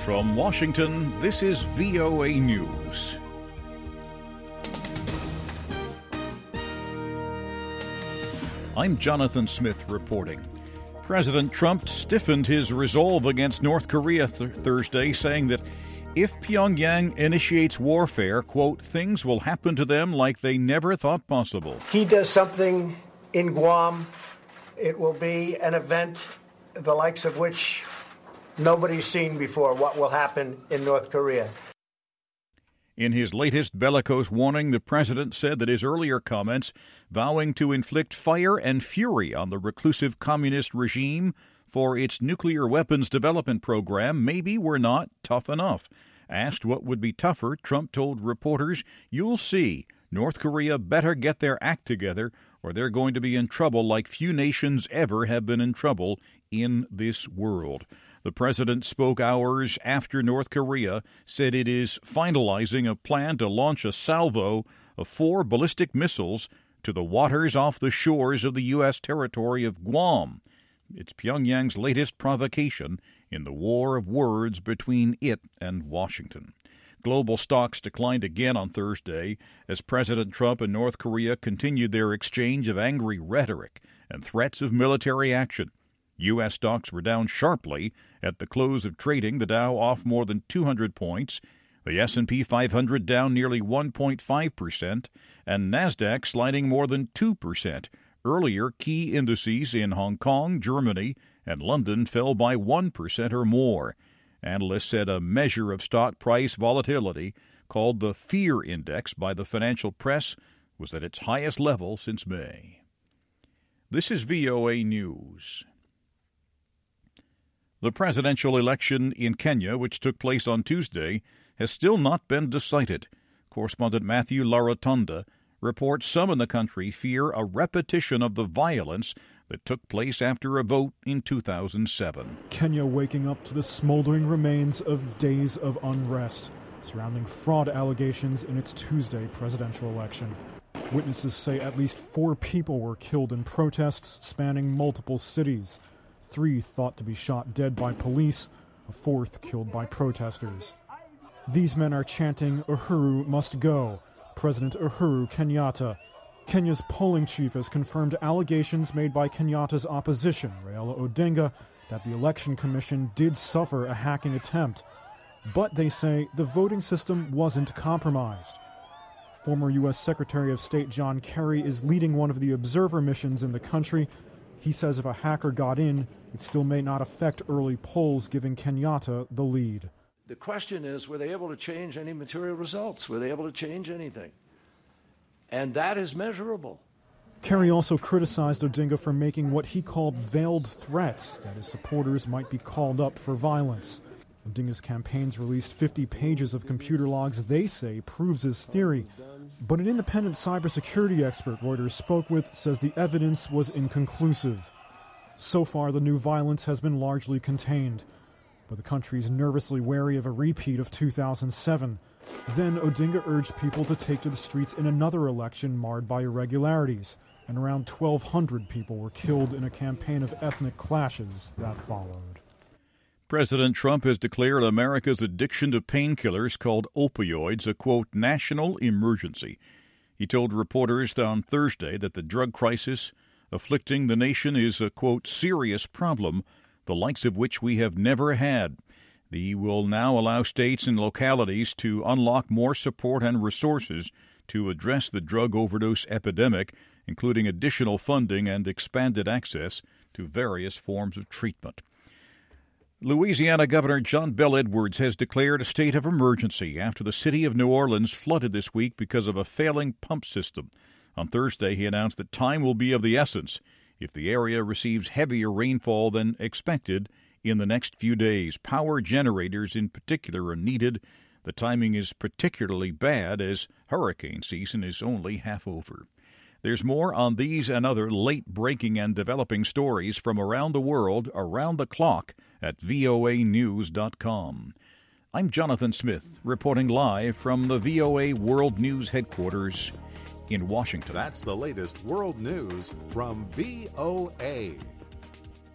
From Washington, this is VOA News. I'm Jonathan Smith reporting. President Trump stiffened his resolve against North Korea Thursday, saying that if Pyongyang initiates warfare, quote, things will happen to them like they never thought possible. He does something in Guam, it will be an event the likes of which nobody's seen before. What will happen in North Korea? In his latest bellicose warning, the president said that his earlier comments, vowing to inflict fire and fury on the reclusive communist regime for its nuclear weapons development program, maybe were not tough enough. Asked what would be tougher, Trump told reporters, "You'll see. North Korea better get their act together, or they're going to be in trouble like few nations ever have been in trouble in this world." The president spoke hours after North Korea said it is finalizing a plan to launch a salvo of 4 ballistic missiles to the waters off the shores of the U.S. territory of Guam. It's Pyongyang's latest provocation in the war of words between it and Washington. Global stocks declined again on Thursday as President Trump and North Korea continued their exchange of angry rhetoric and threats of military action. U.S. stocks were down sharply at the close of trading, the Dow off more than 200 points, the S&P 500 down nearly 1.5%, and Nasdaq sliding more than 2%. Earlier, key indices in Hong Kong, Germany, and London fell by 1% or more. Analysts said a measure of stock price volatility, called the Fear Index by the financial press, was at its highest level since May. This is VOA News. The presidential election in Kenya, which took place on Tuesday, has still not been decided. Correspondent Matthew Larotonda reports some in the country fear a repetition of the violence that took place after a vote in 2007. Kenya waking up to the smoldering remains of days of unrest surrounding fraud allegations in its Tuesday presidential election. Witnesses say at least 4 people were killed in protests spanning multiple cities. 3 thought to be shot dead by police, a 4th killed by protesters. These men are chanting, "Uhuru must go." President Uhuru Kenyatta. Kenya's polling chief has confirmed allegations made by Kenyatta's opposition, Raila Odinga, that the Election Commission did suffer a hacking attempt. But they say the voting system wasn't compromised. Former U.S. Secretary of State John Kerry is leading one of the observer missions in the country. He says if a hacker got in, it still may not affect early polls, giving Kenyatta the lead. The question is, were they able to change any material results? Were they able to change anything? And that is measurable. Kerry also criticized Odinga for making what he called veiled threats, that his supporters might be called up for violence. Odinga's campaigns released 50 pages of computer logs they say proves his theory. But an independent cybersecurity expert Reuters spoke with says the evidence was inconclusive. So far, the new violence has been largely contained, but the country's nervously wary of a repeat of 2007. Then Odinga urged people to take to the streets in another election marred by irregularities, and around 1,200 people were killed in a campaign of ethnic clashes that followed. President Trump has declared America's addiction to painkillers called opioids a, quote, national emergency. He told reporters on Thursday that the drug crisis afflicting the nation is a, quote, serious problem, the likes of which we have never had. He will now allow states and localities to unlock more support and resources to address the drug overdose epidemic, including additional funding and expanded access to various forms of treatment. Louisiana Governor John Bel Edwards has declared a state of emergency after the city of New Orleans flooded this week because of a failing pump system. On Thursday, he announced that time will be of the essence if the area receives heavier rainfall than expected in the next few days. Power generators in particular are needed. The timing is particularly bad as hurricane season is only half over. There's more on these and other late-breaking and developing stories from around the world, around the clock, at voanews.com. I'm Jonathan Smith, reporting live from the VOA World News headquarters in Washington. That's the latest world news from VOA.